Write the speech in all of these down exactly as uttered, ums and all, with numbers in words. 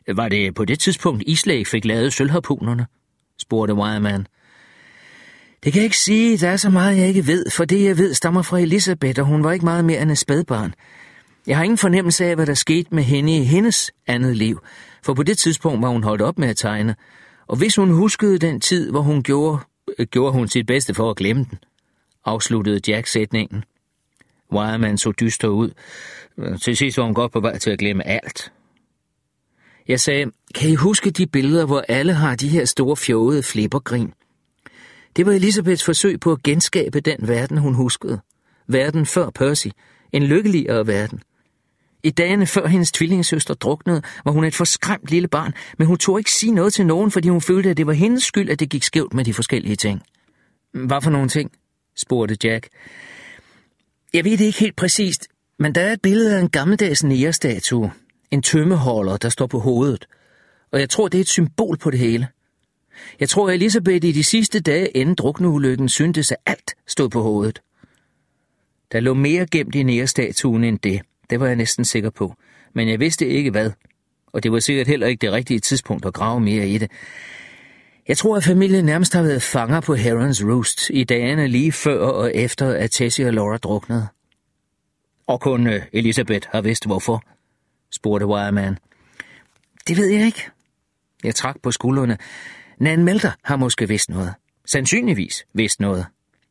Var det på det tidspunkt, Islay fik lavet sølvharpunerne? Spurgte Wireman. Det kan jeg ikke sige, der er så meget, jeg ikke ved, for det, jeg ved, stammer fra Elizabeth, og hun var ikke meget mere end et spædbarn. Jeg har ingen fornemmelse af, hvad der skete med hende i hendes andet liv, for på det tidspunkt var hun holdt op med at tegne, og hvis hun huskede den tid, hvor hun gjorde, øh, gjorde hun sit bedste for at glemme den, afsluttede Jack sætningen. Wireman så dyster ud. Til sidst var hun godt på vej til at glemme alt. Jeg sagde, kan I huske de billeder, hvor alle har de her store fjovede flippergrin? Det var Elizabeths forsøg på at genskabe den verden, hun huskede. Verden før Percy. En lykkeligere verden. I dagene før hendes tvillingesøster druknede, var hun et forskræmt lille barn, men hun turde ikke sige noget til nogen, fordi hun følte, at det var hendes skyld, at det gik skævt med de forskellige ting. Hvad for nogle ting? Spurgte Jack. Jeg ved det ikke helt præcist, men der er et billede af en gammeldags nærestatue. En tømmeholder, der står på hovedet. Og jeg tror, det er et symbol på det hele. Jeg tror, at Elizabeth i de sidste dage inden drukneulykken syntes, at alt stod på hovedet. Der lå mere gemt i nærestatuen end det. Det var jeg næsten sikker på. Men jeg vidste ikke hvad. Og det var sikkert heller ikke det rigtige tidspunkt at grave mere i det. Jeg tror, at familien nærmest har været fanger på Heron's Roost i dagene lige før og efter, at Tessie og Laura druknede. Og kun uh, Elizabeth har vidst hvorfor, spurgte Wireman. Det ved jeg ikke. Jeg trak på skuldrene. Nan Melder har måske vidst noget. Sandsynligvis vidst noget.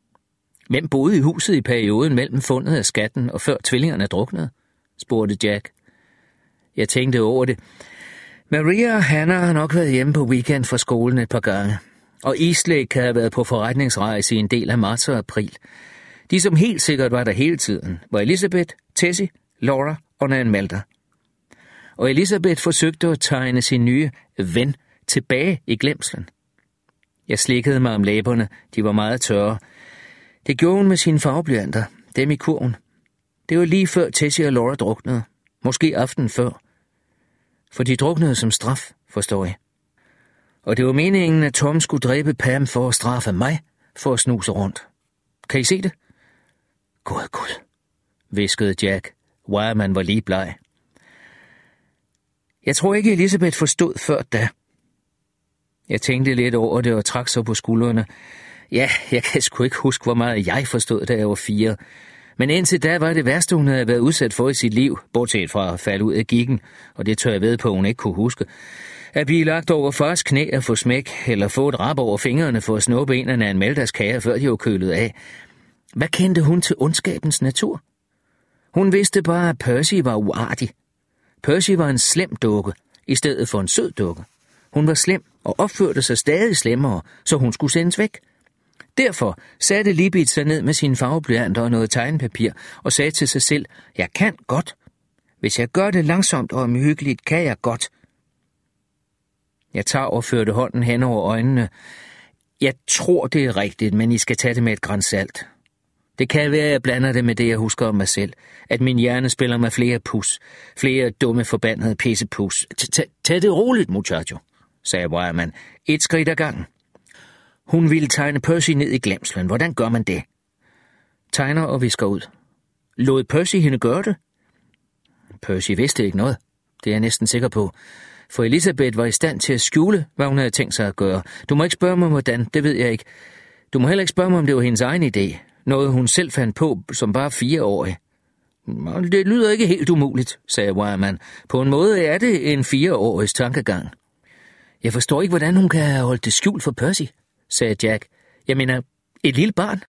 Hvem boede i huset i perioden mellem fundet af skatten og før tvillingerne druknede? Spurgte Jack. Jeg tænkte over det. Maria og Hannah har nok været hjemme på weekend fra skolen et par gange. Og Islay kan have været på forretningsrejse i en del af marts og april. De, som helt sikkert var der hele tiden, var Elizabeth, Tessie, Laura og Nan Melder. Og Elizabeth forsøgte at tegne sin nye ven tilbage i glemslen. Jeg slikkede mig om læberne, de var meget tørre. Det gjorde hun med sine farveblyanter, dem i kurven. Det var lige før Tessie og Laura druknede, måske aftenen før. For de druknede som straf, forstår jeg. Og det var meningen, at Tom skulle dræbe Pam for at straffe mig for at snuse rundt. Kan I se det? God Gud, hviskede Jack. Wireman var lige bleg. Jeg tror ikke, Elizabeth forstod før da. Jeg tænkte lidt over det og trak så på skuldrene. Ja, jeg kan sgu ikke huske, hvor meget jeg forstod, da jeg var fire. Men indtil da var det værste, hun havde været udsat for i sit liv, bortset fra at falde ud af giggen, og det tør jeg ved på, hun ikke kunne huske. At blive lagt over fars knæ og få smæk, eller få et rap over fingrene for at snuppe en af en Meldas kager, før de var kølet af. Hvad kendte hun til ondskabens natur? Hun vidste bare, at Percy var uartig. Percy var en slem dukke, i stedet for en sød dukke. Hun var slem og opførte sig stadig slemmere, så hun skulle sendes væk. Derfor satte Libit sig ned med sine farveblyanter og noget tegnepapir og sagde til sig selv, jeg kan godt. Hvis jeg gør det langsomt og omhyggeligt, kan jeg godt. Jeg tager og førte hånden hen over øjnene. Jeg tror, det er rigtigt, men I skal tage det med et gran salt. Det kan være, at jeg blander det med det, jeg husker om mig selv. At min hjerne spiller mig flere pus. Flere dumme, forbandede pissepus. Tag det roligt, muchacho, sagde Wireman. Et skridt ad gangen. Hun ville tegne Percy ned i glemslen. Hvordan gør man det? Tegner og visker ud. Lod Percy hende gøre det? Percy vidste ikke noget. Det er jeg næsten sikker på. For Elizabeth var i stand til at skjule, hvad hun havde tænkt sig at gøre. Du må ikke spørge mig, hvordan. Det ved jeg ikke. Du må heller ikke spørge mig, om det var hendes egen idé. Noget, hun selv fandt på som bare fireårig. Det lyder ikke helt umuligt, sagde Wireman. På en måde er det en fireårigs tankegang. Jeg forstår ikke, hvordan hun kan have holdt det skjult for Percy, sagde Jack. Jeg mener, et lille barn.